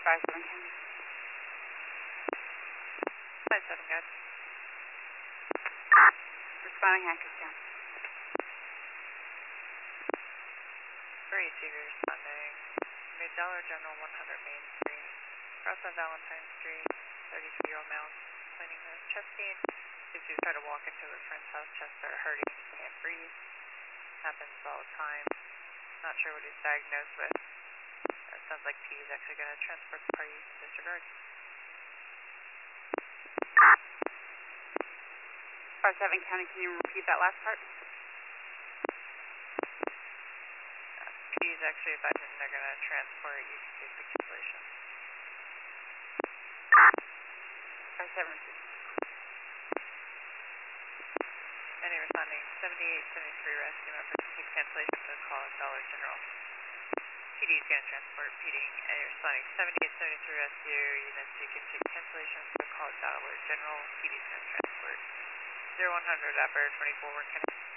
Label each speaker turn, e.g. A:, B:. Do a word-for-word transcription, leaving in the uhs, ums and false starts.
A: five seven County.
B: five seven, guys.
A: Responding Hancock County.
B: three Seeger responding. Mid Dollar General one hundred Main Street. Cross on Valentine Street. thirty-three-year-old male complaining of chest pain. Kids who try to walk into a friend's house, chest start hurting, can't breathe. Happens all the time. Not sure what he's diagnosed with. It sounds like P is actually going to transport the party in disregard.
A: five seven County, can you repeat that last part?
B: Uh, P is actually advising they're going to transport. You can take the cancellation.
A: five seven.
B: Any responding seventy-eight seventy-three rescue member to take cancellation for the call at Dollar General. P D is going to transport. P D, any responding seventy-eight seventy-three rescue units, you can take cancellation for the call at Dollar General. P D is going to transport. zero one hundred Upper twenty-four, Kennedy.